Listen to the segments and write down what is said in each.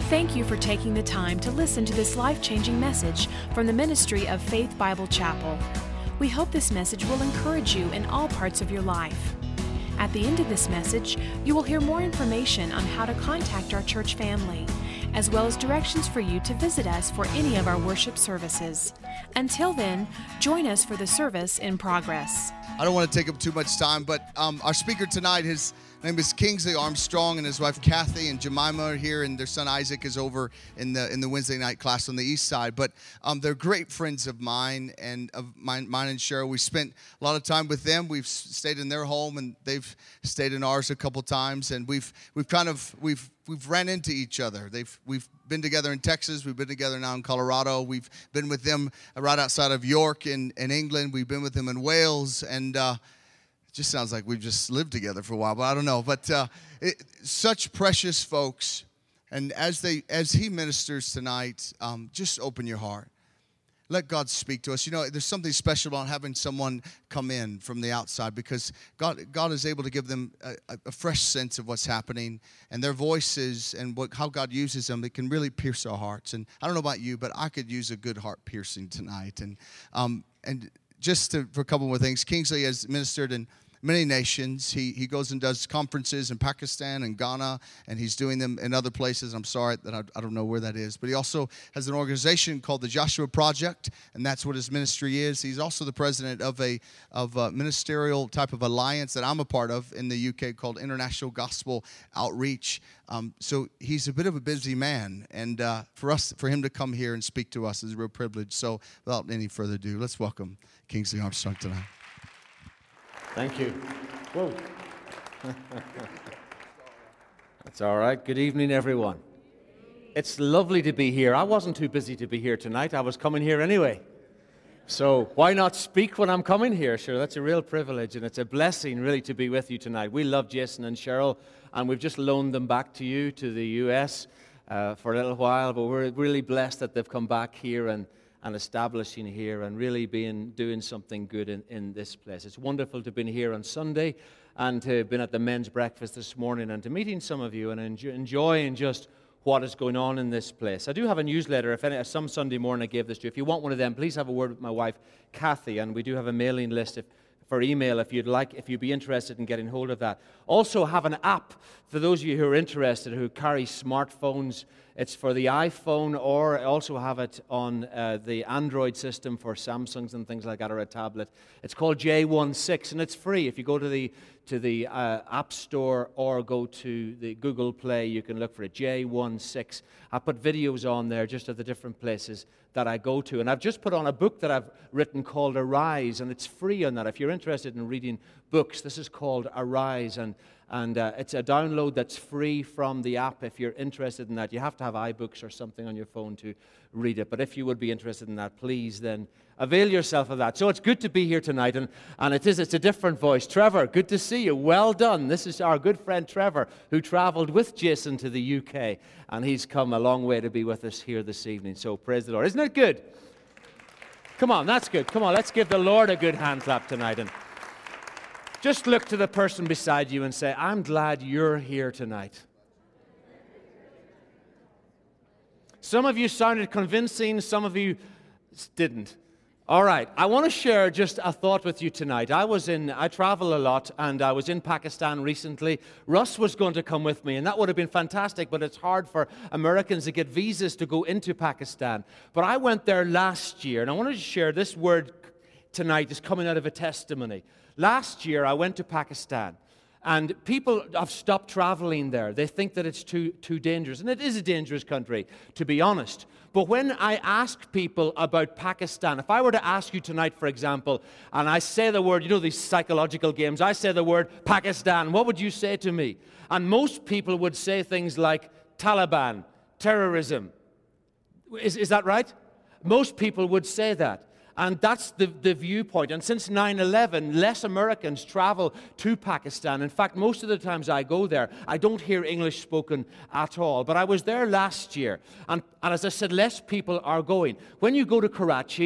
Thank you for taking the time to listen to this life-changing message from the ministry of Faith Bible Chapel. We hope this message will encourage you in all parts of your life. At the end of this message, you will hear more information on how to contact our church family, as well as directions for you to visit us for any of our worship services. Until then, join us for the service in progress. I don't want to take up too much time, but our speaker tonight, his name is Kingsley Armstrong, and his wife Kathy and Jemima are here, and their son Isaac is over in the Wednesday night class on the east side. But they're great friends of mine and mine and Cheryl. We spent a lot of time with them. We've stayed in their home, and they've stayed in ours a couple times, and we've ran into each other. We've been together in Texas. We've been together now in Colorado. We've been with them right outside of York in England. We've been with them in Wales, and it just sounds like we've just lived together for a while, but I don't know. But such precious folks, and as he ministers tonight, just open your heart. Let God speak to us. You know, there's something special about having someone come in from the outside, because God is able to give them a fresh sense of what's happening, and their voices and how God uses them. It can really pierce our hearts. And I don't know about you, but I could use a good heart piercing tonight. And just for a couple more things, Kingsley has ministered in many nations. He goes and does conferences in Pakistan and Ghana, and he's doing them in other places. I'm sorry that I don't know where that is. But he also has an organization called the Joshua Project, and that's what his ministry is. He's also the president of a ministerial type of alliance that I'm a part of in the UK called International Gospel Outreach. So he's a bit of a busy man, and for him to come here and speak to us is a real privilege. So without any further ado, let's welcome Kingsley Armstrong tonight. Thank you. Whoa. That's all right. Good evening, everyone. It's lovely to be here. I wasn't too busy to be here tonight. I was coming here anyway. So why not speak when I'm coming here? Sure, that's a real privilege, and it's a blessing, really, to be with you tonight. We love Jason and Cheryl, and we've just loaned them back to you, to the U.S., for a little while, but we're really blessed that they've come back here and establishing here and really doing something good in this place. It's wonderful to have been here on Sunday and to have been at the men's breakfast this morning and to meeting some of you and enjoying just what is going on in this place. I do have a newsletter. Some Sunday morning I gave this to you. If you want one of them, please have a word with my wife, Kathy, and we do have a mailing list for email if you'd be interested in getting hold of that. Also have an app for those of you who are interested, who carry smartphones. It's for the iPhone, or also have it on the Android system for Samsungs and things like that, or a tablet. It's called J16, and it's free. If you go to the App Store or go to the Google Play, you can look for it, J16. I put videos on there just of the different places that I go to. And I've just put on a book that I've written called Arise, and it's free on that. If you're interested in reading books, this is called Arise, and it's a download that's free from the app. If you're interested in that, you have to have iBooks or something on your phone to read it. But if you would be interested in that, please then avail yourself of that. So it's good to be here tonight, and it's a different voice. Trevor, good to see you. Well done. This is our good friend Trevor, who traveled with Jason to the UK, and he's come a long way to be with us here this evening. So praise the Lord. Isn't it good? Come on, that's good. Come on, let's give the Lord a good hand clap tonight. And just look to the person beside you and say, I'm glad you're here tonight. Some of you sounded convincing, some of you didn't. All right, I want to share just a thought with you tonight. I travel a lot, and I was in Pakistan recently. Russ was going to come with me, and that would have been fantastic, but it's hard for Americans to get visas to go into Pakistan. But I went there last year, and I wanted to share this word tonight is coming out of a testimony. Last year, I went to Pakistan, and people have stopped traveling there. They think that it's too dangerous, and it is a dangerous country, to be honest. But when I ask people about Pakistan, if I were to ask you tonight, for example, and I say the word, you know these psychological games, I say the word Pakistan, what would you say to me? And most people would say things like Taliban, terrorism. Is that right? Most people would say that. And that's the viewpoint. And since 9/11, less Americans travel to Pakistan. In fact, most of the times I go there, I don't hear English spoken at all. But I was there last year. And as I said, less people are going. When you go to Karachi,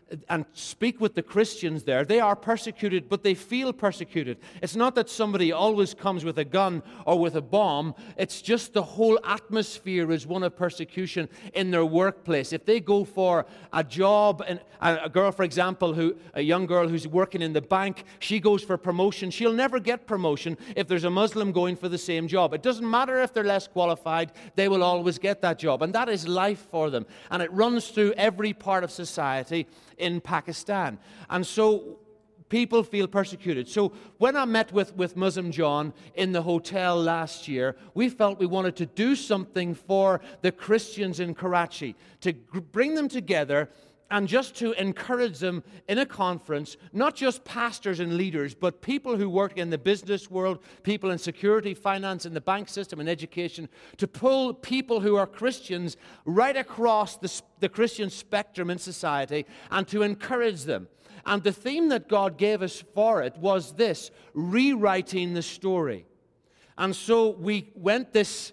and speak with the Christians there, they are persecuted, but they feel persecuted. It's not that somebody always comes with a gun or with a bomb. It's just the whole atmosphere is one of persecution in their workplace. If they go for a job, and a girl, for example, a young girl who's working in the bank, she goes for promotion. She'll never get promotion if there's a Muslim going for the same job. It doesn't matter if they're less qualified, they will always get that job. And that is life for them. And it runs through every part of society in Pakistan. And so people feel persecuted. So when I met with Muslim John in the hotel last year, we felt we wanted to do something for the Christians in Karachi, to bring them together and just to encourage them in a conference, not just pastors and leaders, but people who work in the business world, people in security, finance, in the bank system, and education, to pull people who are Christians right across the Christian spectrum in society and to encourage them. And the theme that God gave us for it was this: rewriting the story. And so we went this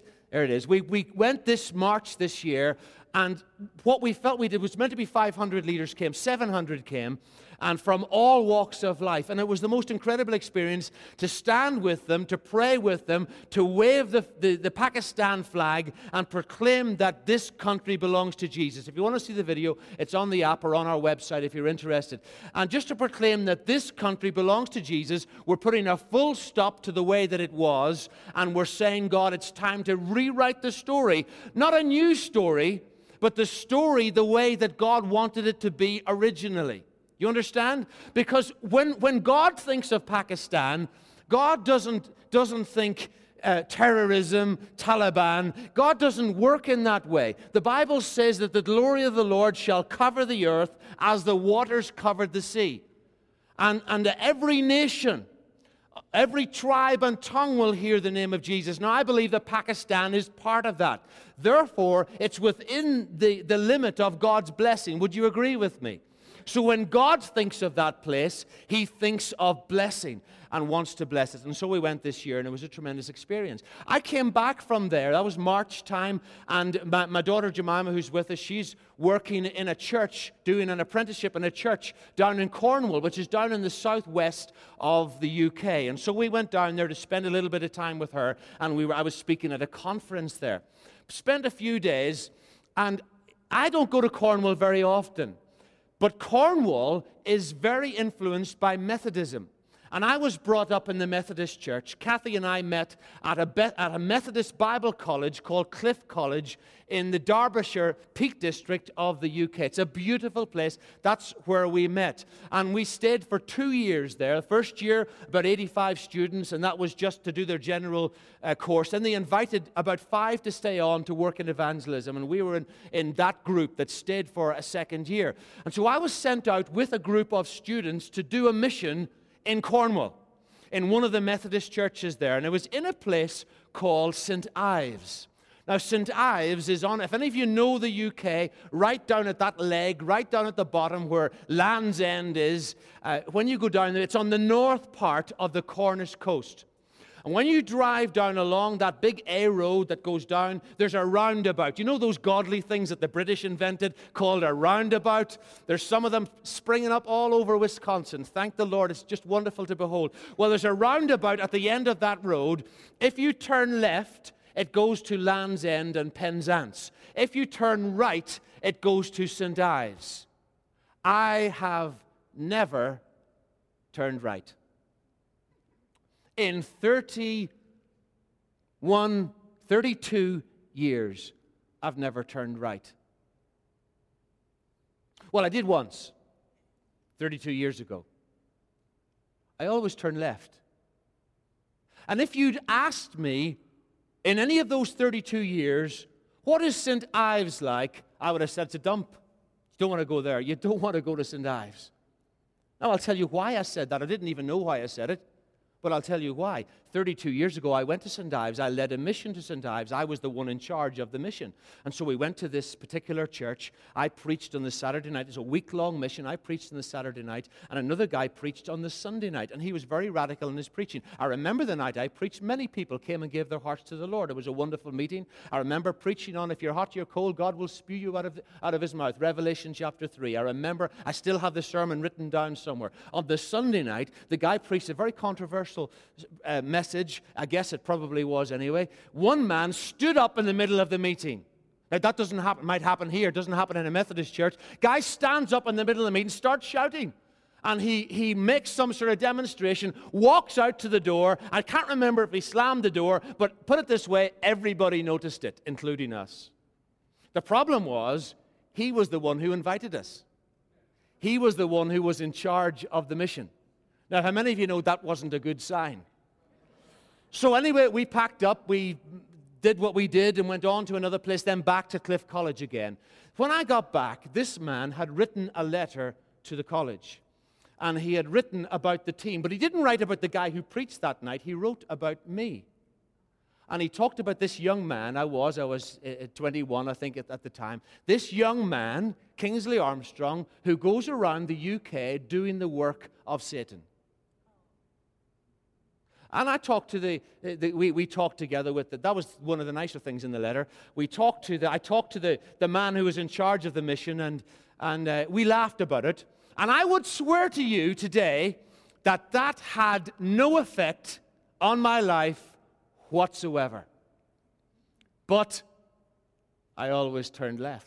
March this year. And what we felt we did was meant to be 500 leaders came, 700 came, and from all walks of life. And it was the most incredible experience to stand with them, to pray with them, to wave the Pakistan flag and proclaim that this country belongs to Jesus. If you want to see the video, it's on the app or on our website if you're interested. And just to proclaim that this country belongs to Jesus, we're putting a full stop to the way that it was, and we're saying, God, it's time to rewrite the story. Not a new story, but the story the way that God wanted it to be originally. You understand? Because when God thinks of Pakistan, God doesn't think terrorism, Taliban. God doesn't work in that way. The Bible says that the glory of the Lord shall cover the earth as the waters covered the sea. And every nation, every tribe and tongue will hear the name of Jesus. Now, I believe that Pakistan is part of that. Therefore, it's within the limit of God's blessing. Would you agree with me? So when God thinks of that place, He thinks of blessing and wants to bless it. And so we went this year, and it was a tremendous experience. I came back from there. That was March time, and my daughter Jemima, who's with us, she's working in a church, doing an apprenticeship in a church down in Cornwall, which is down in the southwest of the UK. And so we went down there to spend a little bit of time with her, and I was speaking at a conference there. Spent a few days, and I don't go to Cornwall very often. But Cornwall is very influenced by Methodism. And I was brought up in the Methodist church. Kathy and I met at a Methodist Bible college called Cliff College in the Derbyshire Peak District of the UK. It's a beautiful place. That's where we met. And we stayed for 2 years there. The first year, about 85 students, and that was just to do their general course. Then they invited about 5 to stay on to work in evangelism, and we were in that group that stayed for a second year. And so I was sent out with a group of students to do a mission in Cornwall, in one of the Methodist churches there, and it was in a place called St. Ives. Now, St. Ives is on, if any of you know the UK, right down at that leg, right down at the bottom where Land's End is, when you go down there, it's on the north part of the Cornish coast. And when you drive down along that big A road that goes down, there's a roundabout. You know those godly things that the British invented called a roundabout? There's some of them springing up all over Wisconsin. Thank the Lord. It's just wonderful to behold. Well, there's a roundabout at the end of that road. If you turn left, it goes to Land's End and Penzance. If you turn right, it goes to St. Ives. I have never turned right. In 32 years, I've never turned right. Well, I did once, 32 years ago. I always turn left. And if you'd asked me in any of those 32 years, what is St. Ives like? I would have said it's a dump. You don't want to go there. You don't want to go to St. Ives. Now, I'll tell you why I said that. I didn't even know why I said it. But I'll tell you why. 32 years ago, I went to St. Ives. I led a mission to St. Ives. I was the one in charge of the mission. And so we went to this particular church. I preached on the Saturday night. It was a week-long mission. I preached on the Saturday night, and another guy preached on the Sunday night. And he was very radical in his preaching. I remember the night I preached, many people came and gave their hearts to the Lord. It was a wonderful meeting. I remember preaching on, if you're hot, you're cold, God will spew you out of his mouth. Revelation chapter 3. I remember, I still have the sermon written down somewhere. On the Sunday night, the guy preached a very controversial message. I guess it probably was anyway. One man stood up in the middle of the meeting. Now, that doesn't happen, might happen here. It doesn't happen in a Methodist church. Guy stands up in the middle of the meeting, starts shouting. And he makes some sort of demonstration, walks out to the door. I can't remember if he slammed the door, but put it this way, everybody noticed it, including us. The problem was, he was the one who invited us. He was the one who was in charge of the mission. Now, how many of you know that wasn't a good sign? So anyway, we packed up, we did what we did and went on to another place, then back to Cliff College again. When I got back, this man had written a letter to the college. And he had written about the team, but he didn't write about the guy who preached that night. He wrote about me. And he talked about this young man. I was 21, I think, at the time. This young man, Kingsley Armstrong, who goes around the UK doing the work of Satan. And I talked to we talked together with that was one of the nicer things in the letter. I talked to the man who was in charge of the mission, and we laughed about it. And I would swear to you today that had no effect on my life whatsoever. But I always turned left.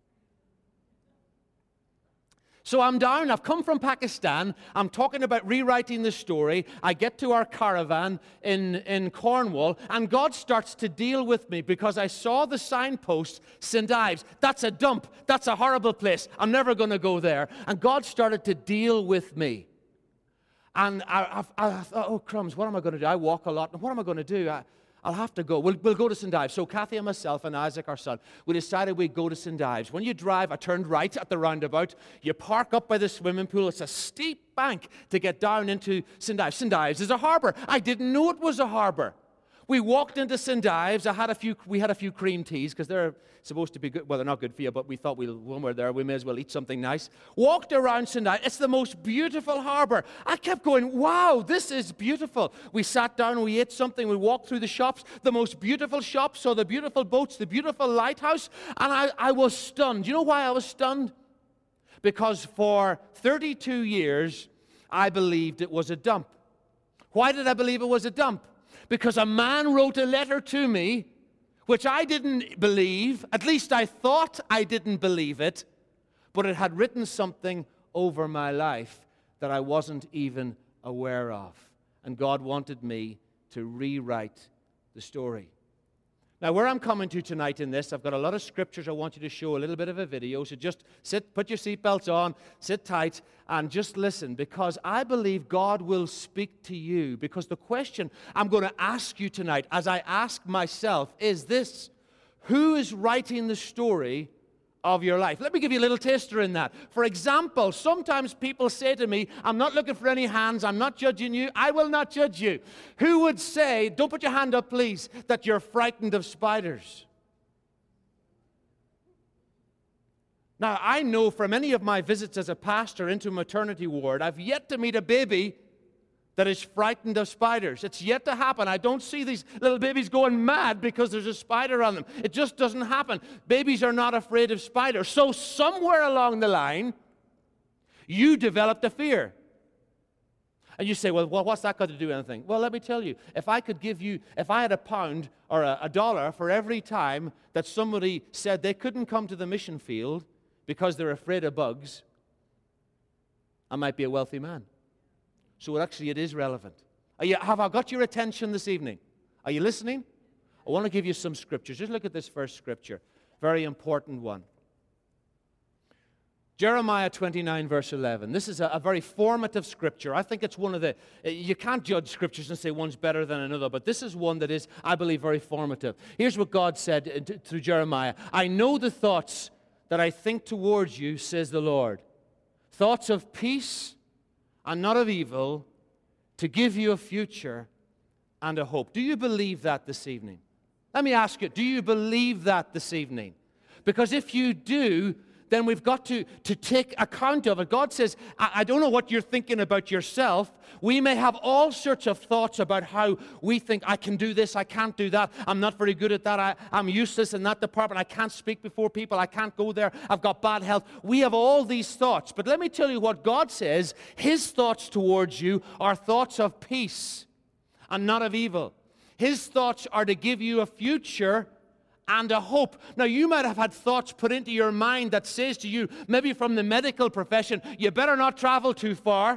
So I'm down, I've come from Pakistan, I'm talking about rewriting the story. I get to our caravan in Cornwall, and God starts to deal with me because I saw the signpost, St. Ives. That's a dump, that's a horrible place, I'm never going to go there. And God started to deal with me. And I thought, oh crumbs, what am I going to do? I walk a lot, and what am I going to do? I'll have to go. We'll go to St. Ives. So Kathy and myself and Isaac, our son, we decided we'd go to St. Ives. When you drive, I turned right at the roundabout. You park up by the swimming pool. It's a steep bank to get down into St. Ives. St. Ives is a harbor. I didn't know it was a harbor. We walked into St. Ives. We had a few cream teas because they're supposed to be good. Well, they're not good for you, but we thought when we're there, we may as well eat something nice. Walked around St. Ives. It's the most beautiful harbor. I kept going, wow, this is beautiful. We sat down, we ate something, we walked through the shops, the most beautiful shops, saw the beautiful boats, the beautiful lighthouse, and I was stunned. Do you know why I was stunned? Because for 32 years, I believed it was a dump. Why did I believe it was a dump? Because a man wrote a letter to me, which I didn't believe. At least I thought I didn't believe it. But it had written something over my life that I wasn't even aware of. And God wanted me to rewrite the story. Now, where I'm coming to tonight in this, I've got a lot of scriptures I want you to show, a little bit of a video. So just sit, put your seatbelts on, sit tight, and just listen, because I believe God will speak to you. Because the question I'm going to ask you tonight, as I ask myself, is this: who is writing the story of your life? Let me give you a little taster in that. For example, sometimes people say to me, I'm not looking for any hands, I'm not judging you, I will not judge you. Who would say, don't put your hand up please, that you're frightened of spiders? Now, I know from any of my visits as a pastor into a maternity ward, I've yet to meet a baby that is frightened of spiders. It's yet to happen. I don't see these little babies going mad because there's a spider on them. It just doesn't happen. Babies are not afraid of spiders. So somewhere along the line, you developed a fear. And you say, well, what's that got to do with anything? Well, let me tell you, if I had £1 or a dollar for every time that somebody said they couldn't come to the mission field because they're afraid of bugs, I might be a wealthy man. So actually it is relevant. Have I got your attention this evening? Are you listening? I want to give you some scriptures. Just look at this first scripture. Very important one. Jeremiah 29, verse 11. This is a very formative scripture. I think it's one of the... You can't judge scriptures and say one's better than another, but this is one that is, I believe, very formative. Here's what God said through Jeremiah. I know the thoughts that I think towards you, says the Lord. Thoughts of peace and not of evil, to give you a future and a hope. Do you believe that this evening? Let me ask you, do you believe that this evening? Because if you do, then we've got to take account of it. God says, I don't know what you're thinking about yourself. We may have all sorts of thoughts about how we think, I can do this, I can't do that, I'm not very good at that, I'm useless in that department, I can't speak before people, I can't go there, I've got bad health. We have all these thoughts. But let me tell you what God says. His thoughts towards you are thoughts of peace and not of evil. His thoughts are to give you a future and a hope. Now, you might have had thoughts put into your mind that says to you, maybe from the medical profession, you better not travel too far.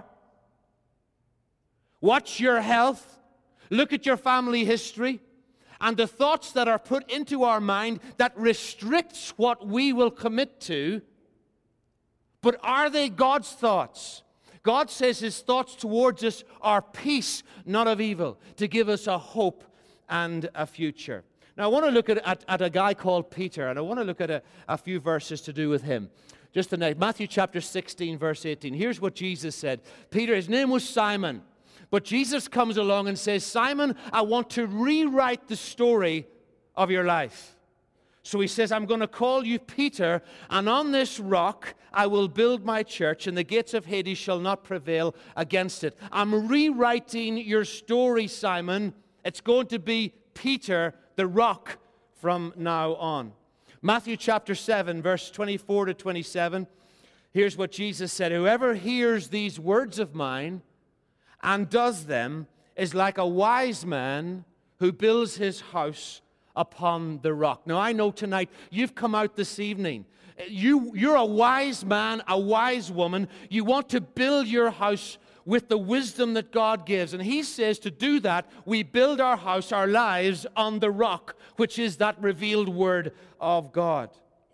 Watch your health. Look at your family history. And the thoughts that are put into our mind that restricts what we will commit to. But are they God's thoughts? God says His thoughts towards us are peace, not of evil, to give us a hope and a future. Now, I want to look at a guy called Peter, and I want to look at a few verses to do with him. Just tonight, Matthew chapter 16, verse 18. Here's what Jesus said. Peter, his name was Simon, but Jesus comes along and says, Simon, I want to rewrite the story of your life. So he says, I'm going to call you Peter, and on this rock I will build my church, and the gates of Hades shall not prevail against it. I'm rewriting your story, Simon. It's going to be Peter, the rock, from now on. Matthew chapter 7, verse 24 to 27. Here's what Jesus said. Whoever hears these words of mine and does them is like a wise man who builds his house upon the rock. Now, I know tonight you've come out this evening. You're a wise man, a wise woman. You want to build your house with the wisdom that God gives. And He says to do that, we build our house, our lives, on the rock, which is that revealed Word of God.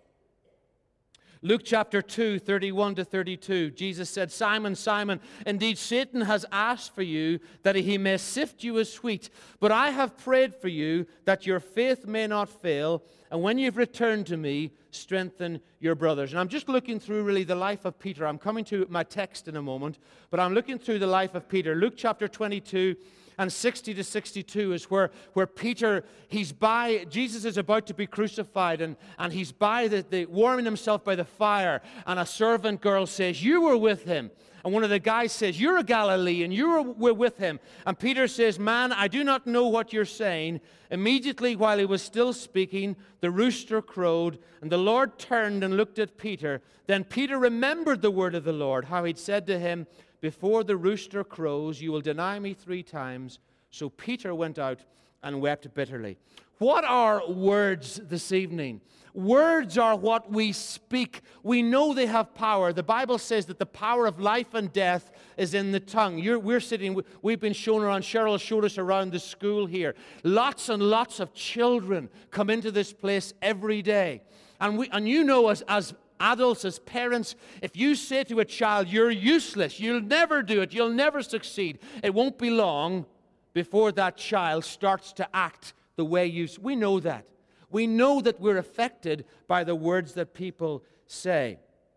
Luke chapter 2, 31 to 32, Jesus said, Simon, Simon, indeed Satan has asked for you that he may sift you as wheat, but I have prayed for you that your faith may not fail, and when you've returned to me, strengthen your brothers. And I'm just looking through really the life of Peter. I'm coming to my text in a moment, but I'm looking through the life of Peter. Luke chapter 22 and 60 to 62 is where Peter, Jesus is about to be crucified, and he's warming himself by the fire, and a servant girl says, you were with him. And one of the guys says, you're a Galilean, you were with him. And Peter says, man, I do not know what you're saying. Immediately while he was still speaking, the rooster crowed, and the Lord turned and looked at Peter. Then Peter remembered the word of the Lord, how he'd said to him, before the rooster crows, you will deny me 3 times. So Peter went out and wept bitterly. What are words this evening? Words are what we speak. We know they have power. The Bible says that the power of life and death is in the tongue. We've been shown around, Cheryl showed us around the school here. Lots and lots of children come into this place every day. And you know, as adults, as parents, if you say to a child, you're useless, you'll never do it, you'll never succeed, it won't be long before that child starts to act the way we know that. We know that we're affected by the words that people say.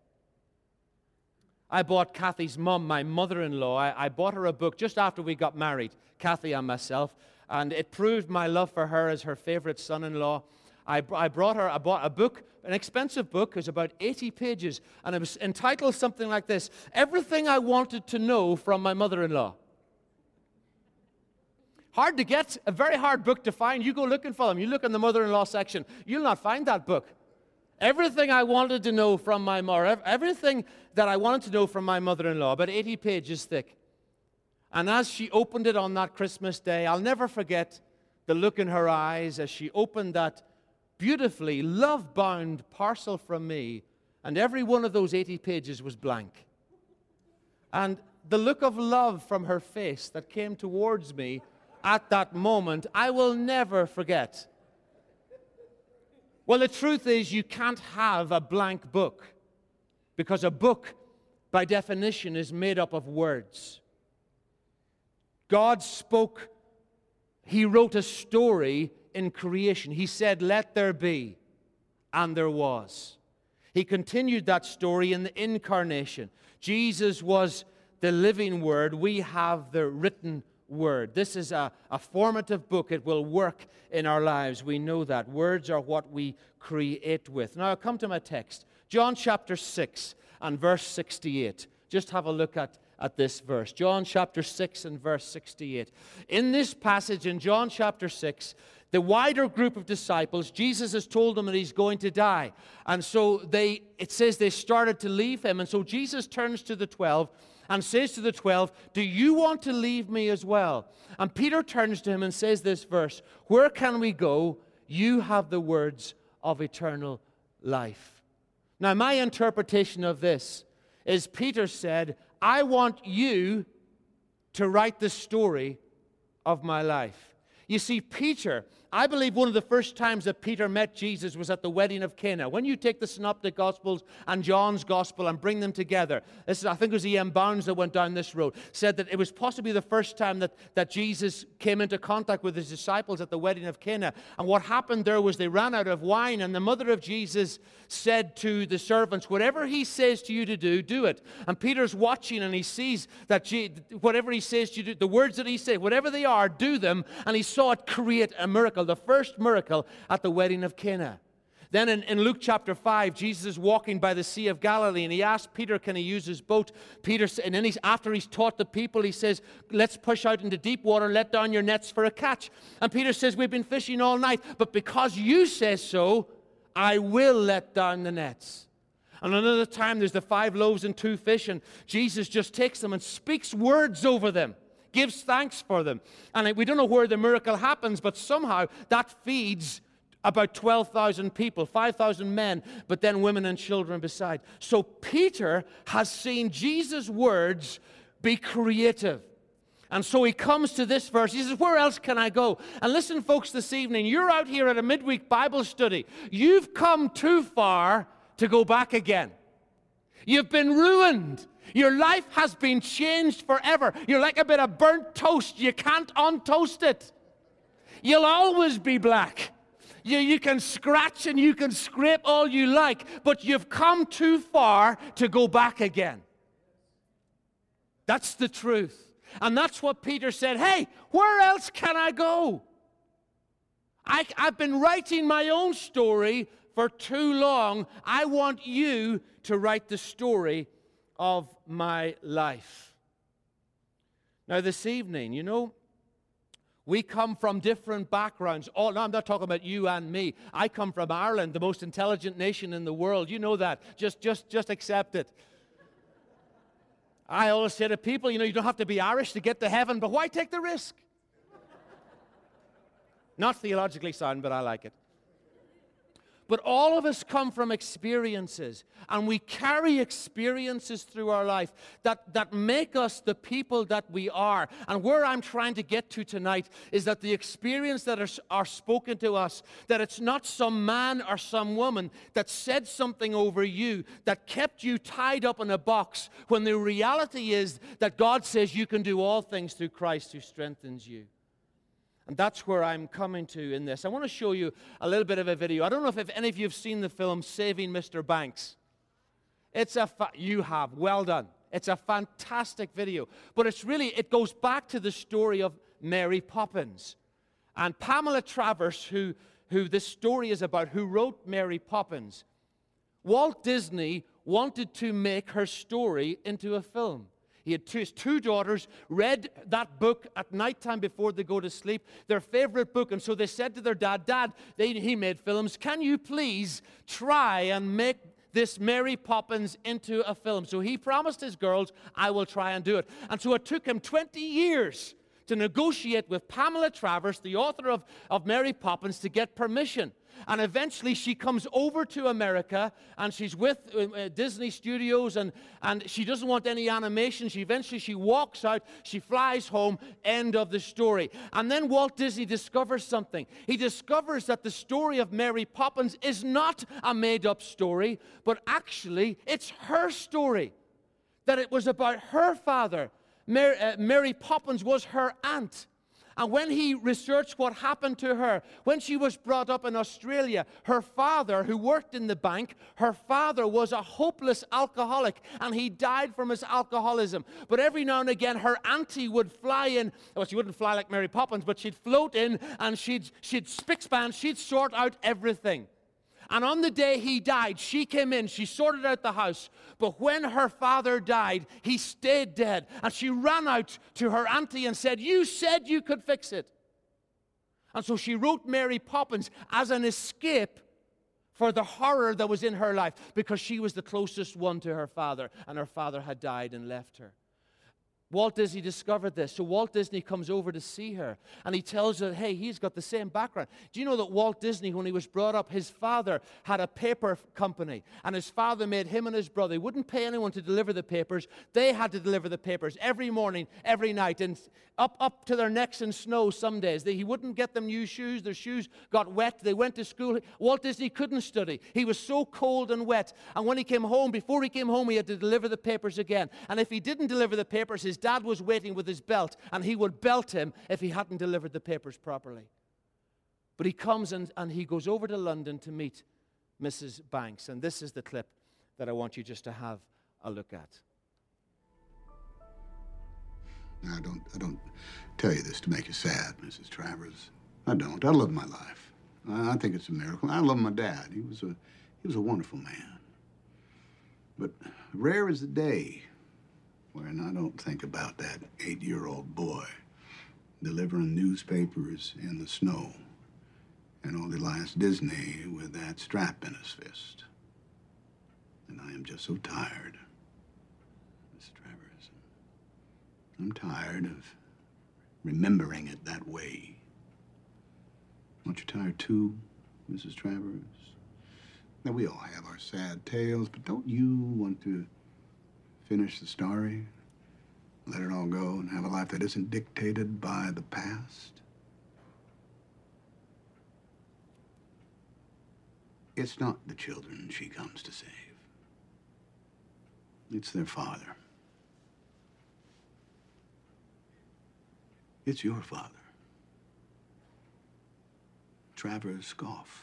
I bought Kathy's mom, my mother-in-law, I bought her a book just after we got married, Kathy and myself, and it proved my love for her as her favorite son-in-law. I bought a book, an expensive book. It was about 80 pages, and it was entitled something like this, Everything I Wanted to Know from My Mother-in-Law. Hard to get, a very hard book to find. You go looking for them. You look in the mother-in-law section. You'll not find that book. Everything I wanted to know from my mother, everything that I wanted to know from my mother-in-law, about 80 pages thick. And as she opened it on that Christmas day, I'll never forget the look in her eyes as she opened that beautifully love-bound parcel from me, and every one of those 80 pages was blank. And the look of love from her face that came towards me at that moment, I will never forget. Well, the truth is, you can't have a blank book, because a book, by definition, is made up of words. God spoke, He wrote a story in creation. He said, let there be, and there was. He continued that story in the incarnation. Jesus was the living Word. We have the written Word. This is a formative book. It will work in our lives. We know that. Words are what we create with. Now, I'll come to my text. John chapter 6 and verse 68. Just have a look at this verse. John chapter 6 and verse 68. In this passage in John chapter 6, the wider group of disciples, Jesus has told them that he's going to die. And so it says they started to leave him. And so Jesus turns to the 12 and says to the 12, do you want to leave me as well? And Peter turns to him and says this verse, where can we go? You have the words of eternal life. Now, my interpretation of this is Peter said, I want you to write the story of my life. You see, Peter, I believe one of the first times that Peter met Jesus was at the wedding of Cana. When you take the Synoptic Gospels and John's Gospel and bring them together, I think it was E.M. Barnes that went down this road, said that it was possibly the first time that Jesus came into contact with his disciples at the wedding of Cana. And what happened there was they ran out of wine, and the mother of Jesus said to the servants, whatever he says to you to do, do it. And Peter's watching, and he sees that whatever he says to you to do, the words that he says, whatever they are, do them. And he saw it create a miracle, the first miracle at the wedding of Cana. Then in Luke chapter 5, Jesus is walking by the Sea of Galilee, and he asked Peter, can he use his boat? Peter, and then after he's taught the people, he says, let's push out into deep water, let down your nets for a catch. And Peter says, we've been fishing all night, but because you say so, I will let down the nets. And another time, there's the 5 loaves and 2 fish, and Jesus just takes them and speaks words over them, gives thanks for them. And we don't know where the miracle happens, but somehow that feeds about 12,000 people, 5,000 men, but then women and children beside. So Peter has seen Jesus' words be creative. And so he comes to this verse. He says, where else can I go? And listen, folks, this evening, you're out here at a midweek Bible study. You've come too far to go back again. You've been ruined. Your life has been changed forever. You're like a bit of burnt toast. You can't untoast it. You'll always be black. You can scratch and you can scrape all you like, but you've come too far to go back again. That's the truth. And that's what Peter said, hey, where else can I go? I've been writing my own story for too long. I want you to write the story of my life. Now, this evening, you know, we come from different backgrounds. Oh, no, I'm not talking about you and me. I come from Ireland, the most intelligent nation in the world. You know that. Just accept it. I always say to people, you know, you don't have to be Irish to get to heaven, but why take the risk? Not theologically sound, but I like it. But all of us come from experiences, and we carry experiences through our life that make us the people that we are. And where I'm trying to get to tonight is that the experience that are spoken to us, that it's not some man or some woman that said something over you that kept you tied up in a box, when the reality is that God says you can do all things through Christ who strengthens you. And that's where I'm coming to in this. I want to show you a little bit of a video. I don't know if any of you have seen the film Saving Mr. Banks. You have. Well done. It's a fantastic video. But it goes back to the story of Mary Poppins. And Pamela Travers, who this story is about, who wrote Mary Poppins, Walt Disney wanted to make her story into a film. He had his 2 daughters read that book at nighttime before they go to sleep, their favorite book. And so they said to their dad, he made films, can you please try and make this Mary Poppins into a film? So he promised his girls, I will try and do it. And so it took him 20 years to negotiate with Pamela Travers, the author of Mary Poppins, to get permission. And eventually she comes over to America, and she's with Disney Studios, and she doesn't want any animation. She walks out, she flies home, end of the story. And then Walt Disney discovers something. He discovers that the story of Mary Poppins is not a made-up story, but actually it's her story. That it was about her father. Mary Poppins was her aunt. And when he researched what happened to her, when she was brought up in Australia, her father, who worked in the bank, her father was a hopeless alcoholic, and he died from his alcoholism. But every now and again, her auntie would fly in. Well, she wouldn't fly like Mary Poppins, but she'd float in, and she'd spick-span, she'd sort out everything. And on the day he died, she came in, she sorted out the house. But when her father died, he stayed dead. And she ran out to her auntie and said, "You said you could fix it." And so she wrote Mary Poppins as an escape for the horror that was in her life, because she was the closest one to her father, and her father had died and left her. Walt Disney discovered this. So Walt Disney comes over to see her, and he tells her, hey, he's got the same background. Do you know that Walt Disney, when he was brought up, his father had a paper company, and his father made him and his brother, he wouldn't pay anyone to deliver the papers. They had to deliver the papers every morning, every night, and up to their necks in snow some days. He wouldn't get them new shoes. Their shoes got wet. They went to school. Walt Disney couldn't study. He was so cold and wet. And when he came home, before he came home, he had to deliver the papers again. And if he didn't deliver the papers, his dad was waiting with his belt, and he would belt him if he hadn't delivered the papers properly. But he comes and he goes over to London to meet Mrs. Banks. And this is the clip that I want you just to have a look at. I don't tell you this to make you sad, Mrs. Travers. I don't. I love my life. I think it's a miracle. I love my dad. He was a wonderful man. But rare is the day when I don't think about that 8-year-old boy delivering newspapers in the snow and old Elias Disney with that strap in his fist. And I am just so tired, Mrs. Travers. I'm tired of remembering it that way. Aren't you tired too, Mrs. Travers? Now, we all have our sad tales, but don't you want to finish the story, let it all go, and have a life that isn't dictated by the past? It's not the children she comes to save. It's their father. It's your father, Travers Goff.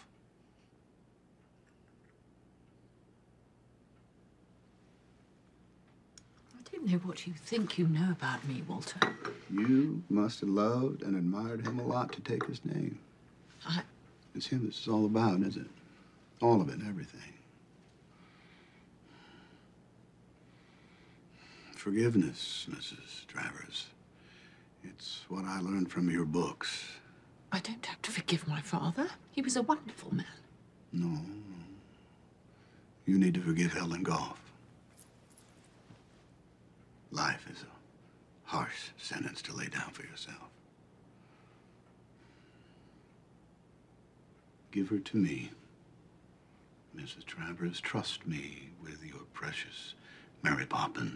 I don't know what you think you know about me, Walter. You must have loved and admired him a lot to take his name. It's him this is all about, isn't it? All of it, everything. Forgiveness, Mrs. Travers. It's what I learned from your books. I don't have to forgive my father. He was a wonderful man. No. You need to forgive Helen Goff. Life is a harsh sentence to lay down for yourself. Give her to me, Mrs. Travers. Trust me with your precious Mary Poppins.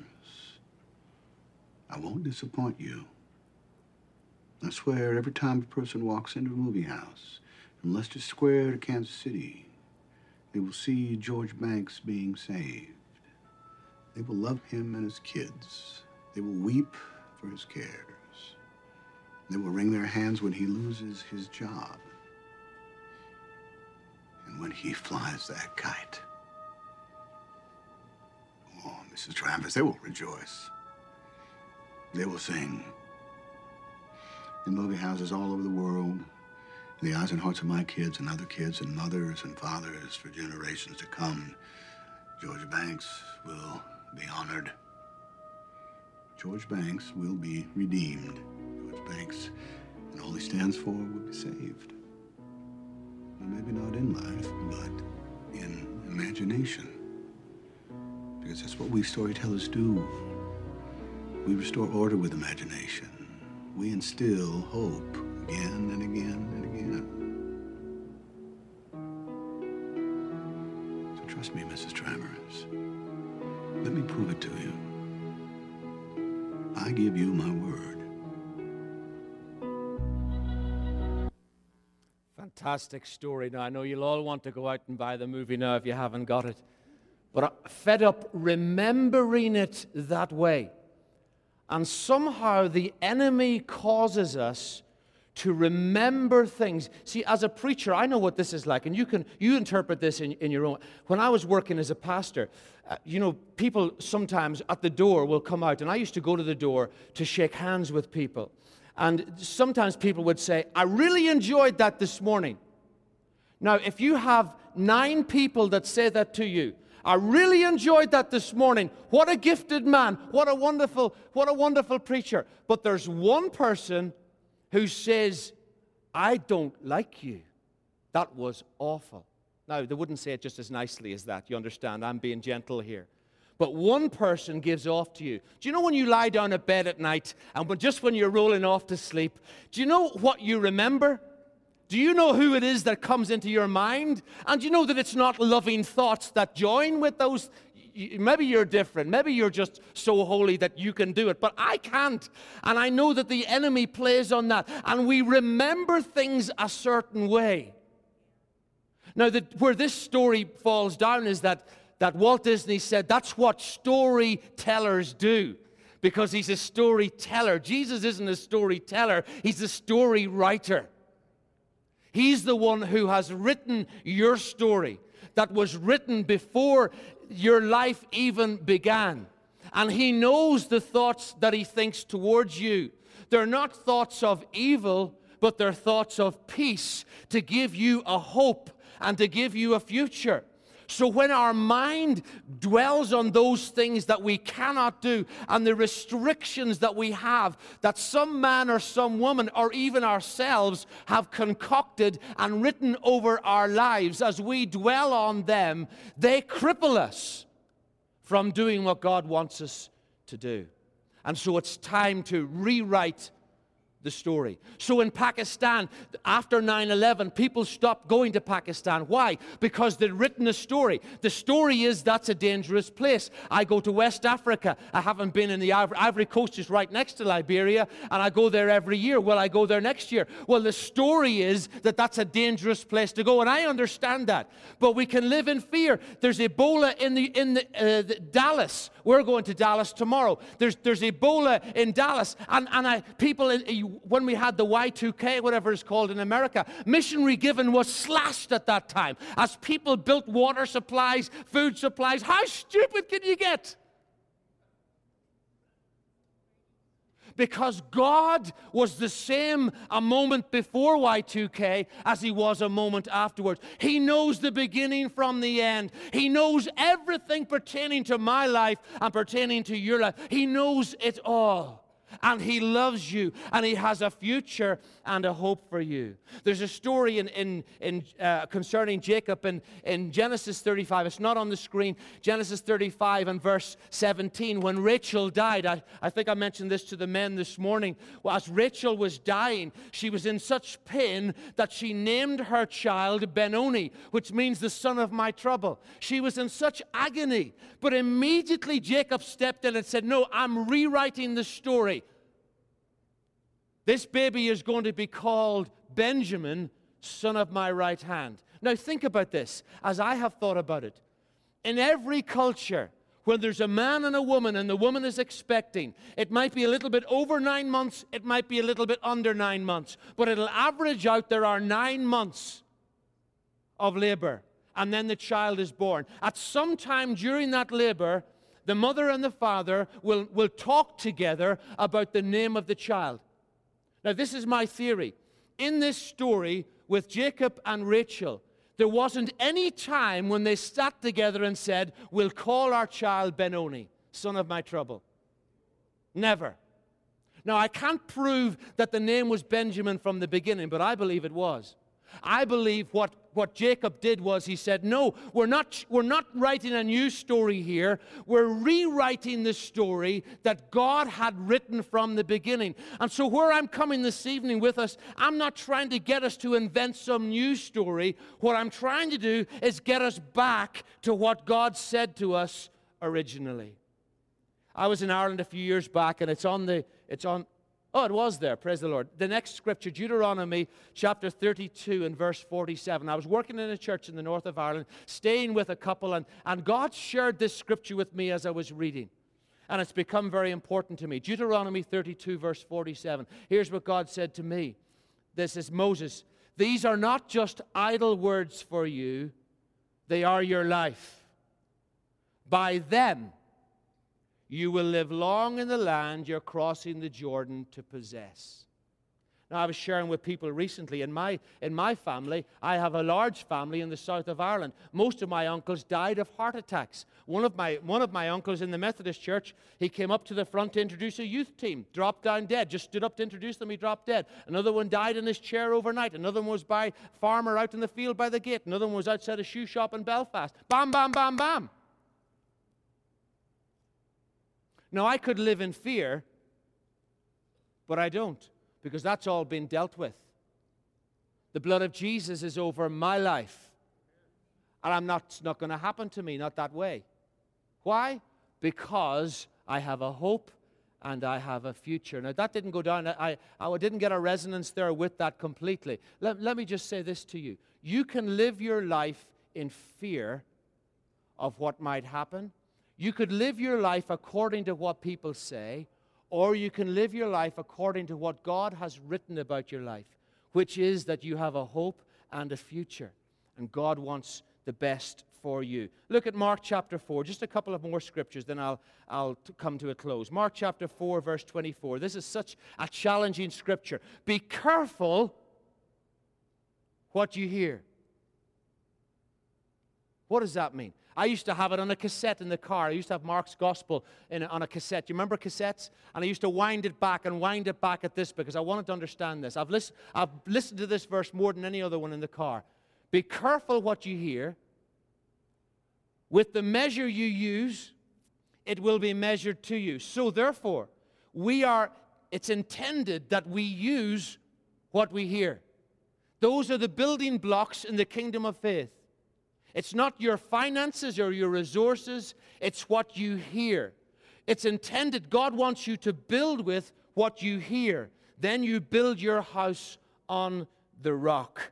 I won't disappoint you. I swear, every time a person walks into a movie house from Leicester Square to Kansas City, they will see George Banks being saved. They will love him and his kids. They will weep for his cares. They will wring their hands when he loses his job. And when he flies that kite. Oh, Mrs. Travers, they will rejoice. They will sing. In movie houses all over the world, in the eyes and hearts of my kids and other kids and mothers and fathers for generations to come, George Banks will be honored. George Banks will be redeemed. George Banks and all he stands for will be saved. Well, maybe not in life, but in imagination. Because that's what we storytellers do. We restore order with imagination. We instill hope again and again and again. So trust me, Mrs. Travers. Let me prove it to you. I give you my word. Fantastic story. Now, I know you'll all want to go out and buy the movie now if you haven't got it. But I'm fed up remembering it that way. And somehow the enemy causes us to remember things. See, as a preacher, I know what this is like, and you interpret this in your own. When I was working as a pastor, people sometimes at the door will come out, and I used to go to the door to shake hands with people. And sometimes people would say, I really enjoyed that this morning. Now, if you have 9 people that say that to you, I really enjoyed that this morning. What a gifted man. What a wonderful preacher. But there's one person who says, I don't like you. That was awful. Now, they wouldn't say it just as nicely as that. You understand? I'm being gentle here. But one person gives off to you. Do you know when you lie down at bed at night, and just when you're rolling off to sleep, do you know what you remember? Do you know who it is that comes into your mind? And do you know that it's not loving thoughts that join with those? Maybe you're different. Maybe you're just so holy that you can do it. But I can't. And I know that the enemy plays on that. And we remember things a certain way. Now, where this story falls down is that Walt Disney said that's what storytellers do, because he's a storyteller. Jesus isn't a storyteller. He's a story writer. He's the one who has written your story that was written before your life even began. And he knows the thoughts that he thinks towards you. They're not thoughts of evil, but they're thoughts of peace, to give you a hope and to give you a future. So when our mind dwells on those things that we cannot do and the restrictions that we have, that some man or some woman or even ourselves have concocted and written over our lives, as we dwell on them, they cripple us from doing what God wants us to do. And so it's time to rewrite the story. So in Pakistan, after 9/11, people stopped going to Pakistan. Why? Because they'd written a story. The story is that's a dangerous place. I go to West Africa. I haven't been in the Ivory Coast, is right next to Liberia, and I go there every year. Will I go there next year? Well, the story is that that's a dangerous place to go, and I understand that. But we can live in fear. There's Ebola in Dallas. We're going to Dallas tomorrow. There's Ebola in Dallas, and when we had the Y2K, whatever it's called in America, missionary giving was slashed at that time as people built water supplies, food supplies. How stupid can you get? Because God was the same a moment before Y2K as he was a moment afterwards. He knows the beginning from the end. He knows everything pertaining to my life and pertaining to your life. He knows it all. And he loves you, and he has a future and a hope for you. There's a story concerning Jacob in Genesis 35. It's not on the screen. Genesis 35 and verse 17. When Rachel died, I think I mentioned this to the men this morning. Well, as Rachel was dying, she was in such pain that she named her child Benoni, which means the son of my trouble. She was in such agony. But immediately Jacob stepped in and said, no, I'm rewriting the story. This baby is going to be called Benjamin, son of my right hand. Now think about this, as I have thought about it. In every culture, when there's a man and a woman and the woman is expecting, it might be a little bit over 9 months, it might be a little bit under 9 months, but it'll average out there are 9 months of labor, and then the child is born. At some time during that labor, the mother and the father will talk together about the name of the child. Now, this is my theory. In this story with Jacob and Rachel, there wasn't any time when they sat together and said, we'll call our child Benoni, son of my trouble. Never. Now, I can't prove that the name was Benjamin from the beginning, but I believe it was. I believe what Jacob did was he said, no, we're not writing a new story here. We're rewriting the story that God had written from the beginning. And so where I'm coming this evening with us, I'm not trying to get us to invent some new story. What I'm trying to do is get us back to what God said to us originally. I was in Ireland a few years back, and Oh, it was there. Praise the Lord. The next scripture, Deuteronomy chapter 32 and verse 47. I was working in a church in the north of Ireland, staying with a couple, and God shared this scripture with me as I was reading. And it's become very important to me. Deuteronomy 32 verse 47. Here's what God said to me. this is Moses. These are not just idle words for you, they are your life. By them you will live long in the land you're crossing the Jordan to possess. Now, I was sharing with people recently, in my family, I have a large family in the south of Ireland. Most of my uncles died of heart attacks. One of my uncles in the Methodist church, he came up to the front to introduce a youth team, dropped down dead, just stood up to introduce them, he dropped dead. Another one died in his chair overnight. Another one was by a farmer out in the field by the gate. Another one was outside a shoe shop in Belfast. Bam, bam, bam, bam. Now, I could live in fear, but I don't, because that's all been dealt with. The blood of Jesus is over my life. And it's not going to happen to me, not that way. Why? Because I have a hope and I have a future. Now, that didn't go down. I didn't get a resonance there with that completely. Let me just say this to you. You can live your life in fear of what might happen. You could live your life according to what people say, or you can live your life according to what God has written about your life, which is that you have a hope and a future, and God wants the best for you. Look at Mark chapter 4, just a couple of more scriptures, then I'll come to a close. Mark chapter 4, verse 24. This is such a challenging scripture. Be careful what you hear. What does that mean? I used to have it on a cassette in the car. I used to have Mark's Gospel on a cassette. You remember cassettes? And I used to wind it back at this because I wanted to understand this. I've listened to this verse more than any other one in the car. Be careful what you hear. With the measure you use, it will be measured to you. So therefore, it's intended that we use what we hear. Those are the building blocks in the kingdom of faith. It's not your finances or your resources. It's what you hear. It's intended, God wants you to build with what you hear. Then you build your house on the rock.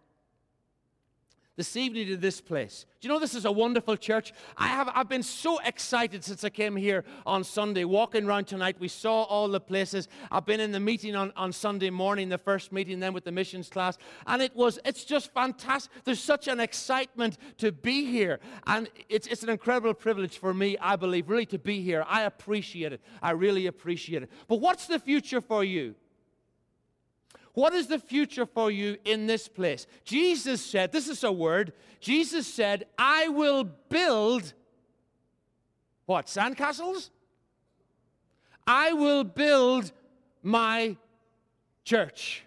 This evening to this place. Do you know this is a wonderful church? I've been so excited since I came here on Sunday. Walking around tonight, we saw all the places. I've been in the meeting on Sunday morning, the first meeting, then with the missions class. And it's just fantastic. There's such an excitement to be here. And it's an incredible privilege for me, I believe, really to be here. I appreciate it. I really appreciate it. But what's the future for you? What is the future for you in this place? Jesus said, this is a word, Jesus said, I will build, what, sandcastles? I will build my church.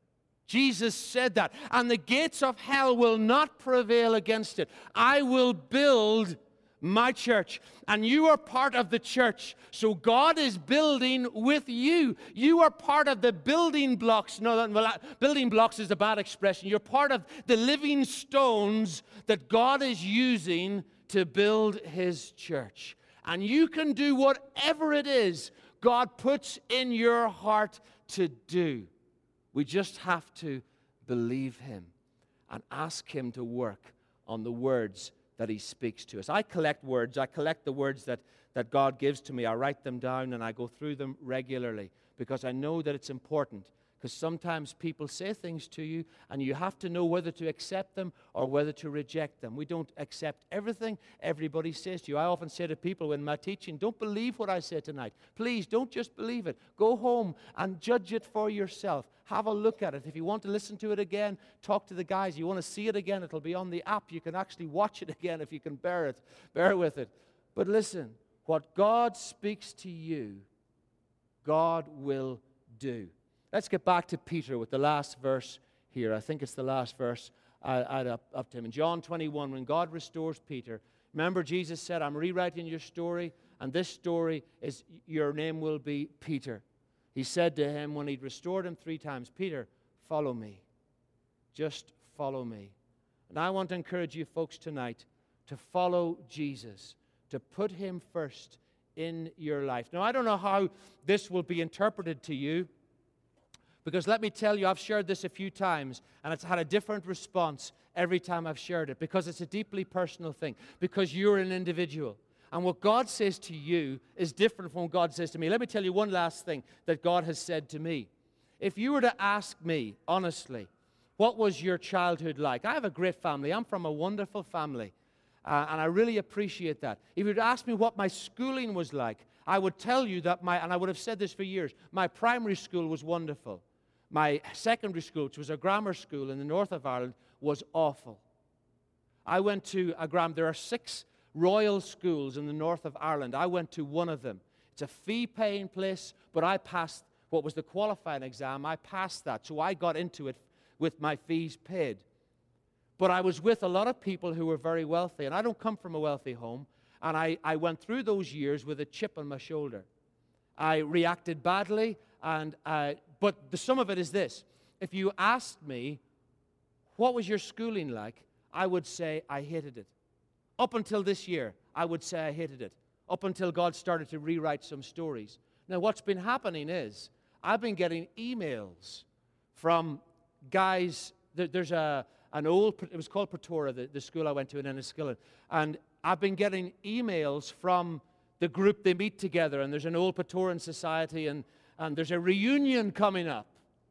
Jesus said that. And the gates of hell will not prevail against it. I will build my church. And you are part of the church. So God is building with you. You are part of the building blocks. Building blocks is a bad expression. You're part of the living stones that God is using to build His church. And you can do whatever it is God puts in your heart to do. We just have to believe Him and ask Him to work on the words that He speaks to us. I collect words. I collect the words that God gives to me. I write them down and I go through them regularly because I know that it's important. Because sometimes people say things to you and you have to know whether to accept them or whether to reject them. We don't accept everything everybody says to you. I often say to people in my teaching, don't believe what I say tonight. Please don't just believe it. Go home and judge it for yourself. Have a look at it. If you want to listen to it again, talk to the guys. You want to see it again, it'll be on the app. You can actually watch it again if you can bear with it. But listen, what God speaks to you, God will do. Let's get back to Peter with the last verse here. I think it's the last verse up to him. In John 21, when God restores Peter, remember Jesus said, I'm rewriting your story, and this story is, your name will be Peter. He said to him when he'd restored him 3 times, Peter, follow me. Just follow me. And I want to encourage you folks tonight to follow Jesus, to put Him first in your life. Now, I don't know how this will be interpreted to you, because let me tell you, I've shared this a few times, and it's had a different response every time I've shared it, because it's a deeply personal thing, because you're an individual. And what God says to you is different from what God says to me. Let me tell you one last thing that God has said to me. If you were to ask me, honestly, what was your childhood like? I have a great family. I'm from a wonderful family, and I really appreciate that. If you were to ask me what my schooling was like, I would tell you that and I would have said this for years, my primary school was wonderful. My secondary school, which was a grammar school in the north of Ireland, was awful. I went to there are 6 royal schools in the north of Ireland. I went to one of them. It's a fee-paying place, but I passed what was the qualifying exam. I passed that, so I got into it with my fees paid. But I was with a lot of people who were very wealthy, and I don't come from a wealthy home, and I went through those years with a chip on my shoulder. I reacted badly, but the sum of it is this. If you asked me, what was your schooling like, I would say I hated it. Up until this year, I would say I hated it. Up until God started to rewrite some stories. Now, what's been happening is I've been getting emails from guys. There's it was called Pretora, the school I went to in Enniskillen. And I've been getting emails from the group. They meet together, and there's an old Pretoran society, and there's a reunion coming up.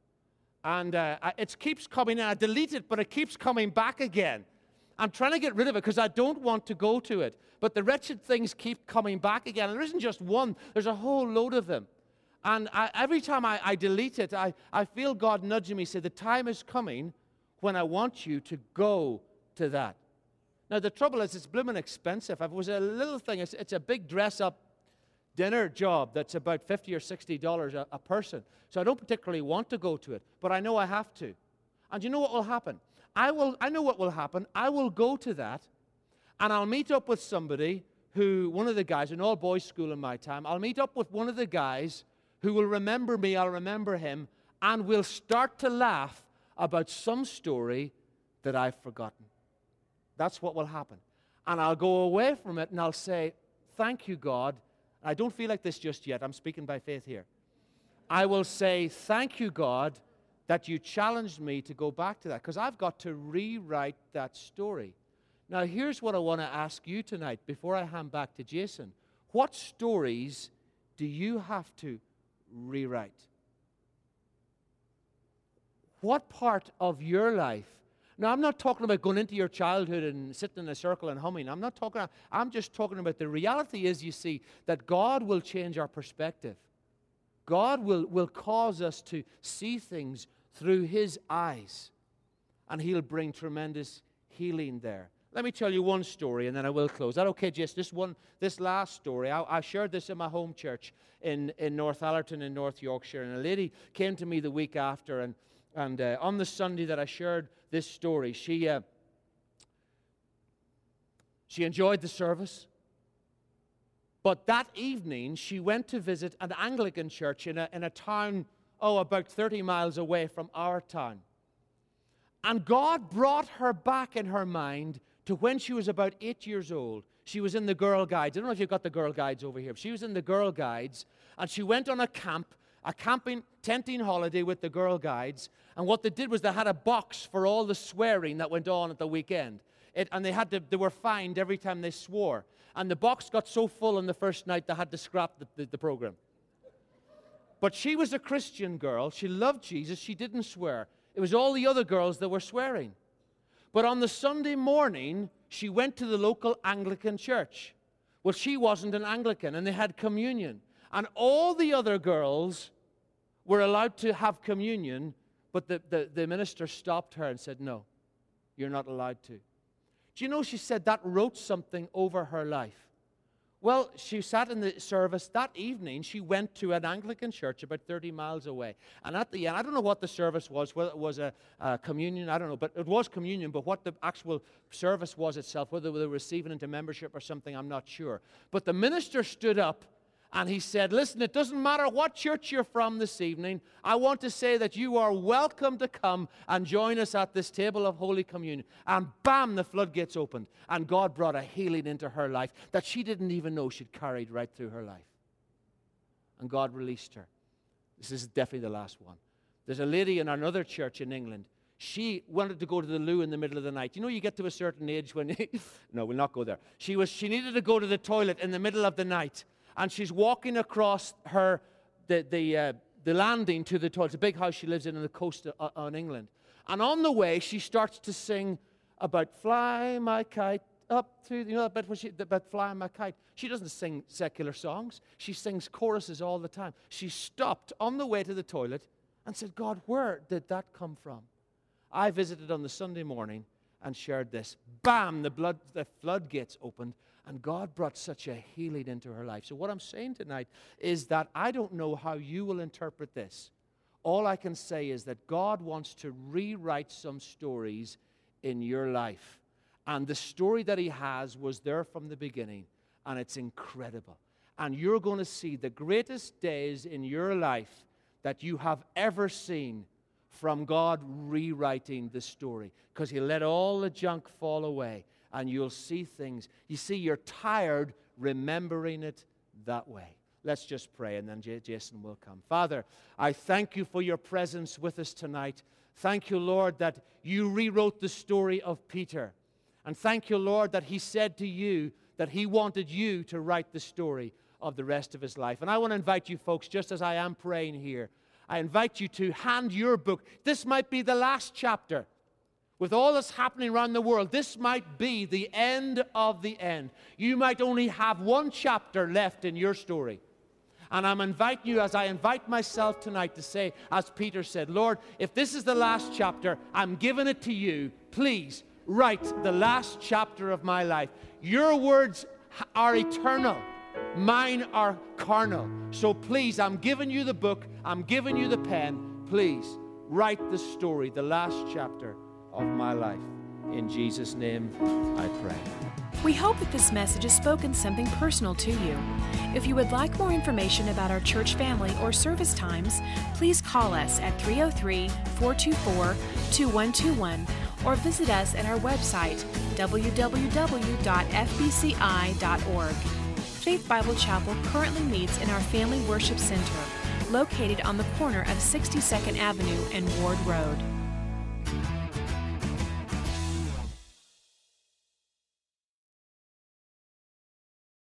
And it keeps coming in. I delete it, but it keeps coming back again. I'm trying to get rid of it because I don't want to go to it. But the wretched things keep coming back again. And there isn't just one. There's a whole load of them. And every time I delete it, I feel God nudging me, say, the time is coming when I want you to go to that. Now, the trouble is, it's blooming expensive. If it was a little thing, it's a big dress-up dinner job that's about $50 or $60 a person. So I don't particularly want to go to it, but I know I have to. And you know what will happen? I know what will happen. I will go to that, and I'll meet up with somebody one of the guys, an all-boys school in my time, I'll meet up with one of the guys who will remember me, I'll remember him, and we'll start to laugh about some story that I've forgotten. That's what will happen. And I'll go away from it, and I'll say, thank you, God. I don't feel like this just yet. I'm speaking by faith here. I will say, thank you, God, that you challenged me to go back to that, because I've got to rewrite that story. Now, here's what I want to ask you tonight before I hand back to Jason. What stories do you have to rewrite? What part of your life? Now, I'm not talking about going into your childhood and sitting in a circle and humming. I'm just talking about the reality is, you see, that God will change our perspective. God will cause us to see things through His eyes, and He'll bring tremendous healing there. Let me tell you one story, and then I will close. Is that okay, Jess? This last story, I shared this in my home church in North Allerton in North Yorkshire, and a lady came to me the week after, and on the Sunday that I shared this story, she enjoyed the service. But that evening, she went to visit an Anglican church in a town, about 30 miles away from our town. And God brought her back in her mind to when she was about 8 years old. She was in the Girl Guides. I don't know if you've got the Girl Guides over here. She was in the Girl Guides, and she went on a tenting holiday with the Girl Guides. And what they did was they had a box for all the swearing that went on at the weekend. And they were fined every time they swore. And the box got so full on the first night they had to scrap the program. But she was a Christian girl. She loved Jesus. She didn't swear. It was all the other girls that were swearing. But on the Sunday morning, she went to the local Anglican church. Well, she wasn't an Anglican, and they had communion. And all the other girls were allowed to have communion, but the minister stopped her and said, no, you're not allowed to. Do you know, she said that wrote something over her life. Well, she sat in the service that evening. She went to an Anglican church about 30 miles away. And at the end, I don't know what the service was, whether it was a communion, I don't know, but it was communion, but what the actual service was itself, whether they were receiving into membership or something, I'm not sure. But the minister stood up and he said, listen, it doesn't matter what church you're from this evening. I want to say that you are welcome to come and join us at this table of Holy Communion. And bam, the floodgates opened. And God brought a healing into her life that she didn't even know she'd carried right through her life. And God released her. This is definitely the last one. There's a lady in another church in England. She wanted to go to the loo in the middle of the night. You know, you get to a certain age when... No, we'll not go there. She needed to go to the toilet in the middle of the night. And she's walking across the landing to the toilet. It's a big house she lives in on the coast of England. And on the way, she starts to sing about fly my kite up through, you know that bit where about flying my kite. She doesn't sing secular songs. She sings choruses all the time. She stopped on the way to the toilet and said, God, where did that come from? I visited on the Sunday morning and shared this. Bam, the floodgates opened, and God brought such a healing into her life. So what I'm saying tonight is that I don't know how you will interpret this. All I can say is that God wants to rewrite some stories in your life. And the story that he has was there from the beginning, and it's incredible. And you're going to see the greatest days in your life that you have ever seen from God rewriting the story, because he'll let all the junk fall away, and you'll see things. You see, you're tired remembering it that way. Let's just pray, and then Jason will come. Father, I thank you for your presence with us tonight. Thank you, Lord, that you rewrote the story of Peter. And thank you, Lord, that he said to you that he wanted you to write the story of the rest of his life. And I want to invite you folks, just as I am praying here, I invite you to hand your book. This might be the last chapter. With all that's happening around the world, this might be the end of the end. You might only have one chapter left in your story. And I'm inviting you, as I invite myself tonight, to say, as Peter said, Lord, if this is the last chapter, I'm giving it to you. Please write the last chapter of my life. Your words are eternal. Mine are carnal. So please, I'm giving you the book. I'm giving you the pen. Please write the story, the last chapter of my life. In Jesus' name, I pray. We hope that this message has spoken something personal to you. If you would like more information about our church family or service times, please call us at 303-424-2121 or visit us at our website, www.fbci.org. Faith Bible Chapel currently meets in our Family Worship Center, located on the corner of 62nd Avenue and Ward Road.